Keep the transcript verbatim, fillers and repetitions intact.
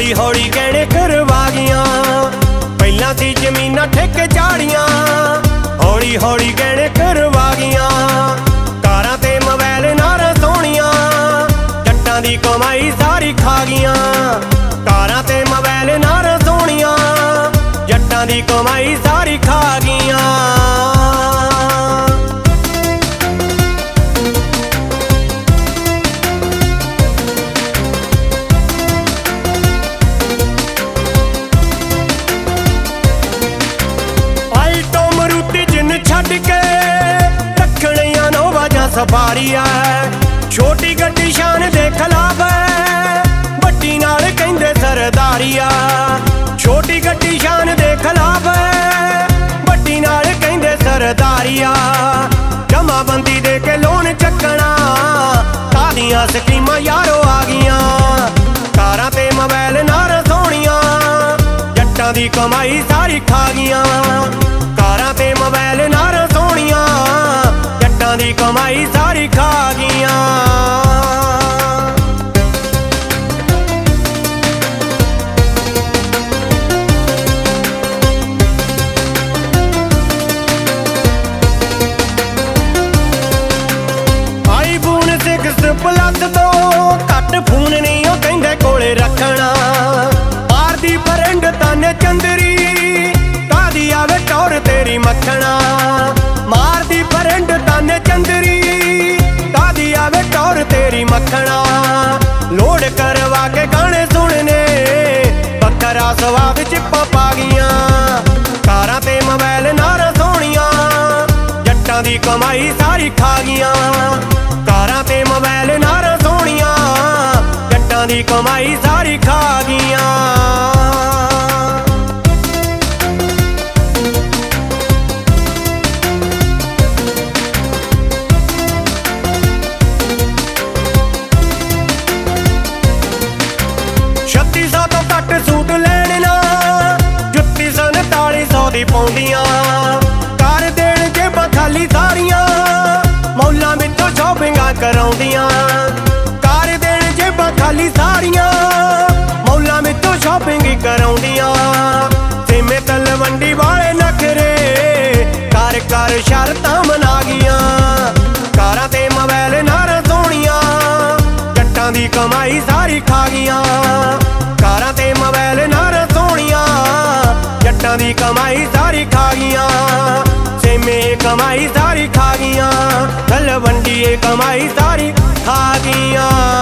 हौली हौली गहने करवा गईयां। पहलां सी जमीनां ठेके झाड़ियां, हौली हौली गहने करवा गईयां। कारां ते मोबाइल नारां सोहणियां, जट्टां दी कमाई सारी खा गईयां। कारां ते मोबाइल नारां सोहणियां, जट्टां दी कमाई सारी खा गईयां। छड्ड के रखणियां नोवा जां सफारी है, छोटी गड्डी शान दे खिलाफ है, बड्डी नाल कहिंदे सरदारी आ। छोटी गड्डी शान दे खिलाफ है, बड्डी नाल कहिंदे सरदारी आ। जमाबंदी दे के लोन चकना, कादियां स्कीमां यारो आ गईयां। कारां ते मोबाइल नारां सोहणियां, जट्टां दी कमाई सारी खा गईयां। कारां ते मोबाइल नारां सोहणियां, जट्टां दी कमाई सारी खा गईयां। आई फोन सिक्स प्लस तो घट फोन नहीं ओ कहिंदे कोले रखना। पार दी फ्रेंड ताने चंदरी, कादी आवे टौर तेरी मक्खना। मार दी फ्रेंड ताने चंदरी, कादी आवे टौर तेरी मक्खना। लोड करवा के गाने सुनने, बक्खरा स्वाद चिप्पा पा गईयां। कारां ते मोबाइल नारां सोहणियां, जट्टां दी कमाई सारी खा गईयां। कारां ते मोबाइल नारां सोहणियां, जट्टां दी कमाई सारी खा गईयां। छत्ती सौ तो घट सूट लैण ना, जुत्ती संताली सौ दी पाउंदियां। कर देण जेबां खाली सारियां, मौलां विचों शॉपिंगां कराउंदियां। कर देण जेबां खाली सारियां, मौलां विचों शॉपिंग कराउंदियां। सिमे तलवंडी वाले नखरे, कर कर शर्तां मना गईयां। कारां ते मोबाइल नारां सोहणियां, जट्टां दी कमाई सारी खा गईयां। कारां ते मोबाइल नारां सोहणियां, जट्टां दी कमाई सारी खा गईयां। सेमे कमाई सारी खा गईयां, तलवंडी कमाई सारी खा गईयां।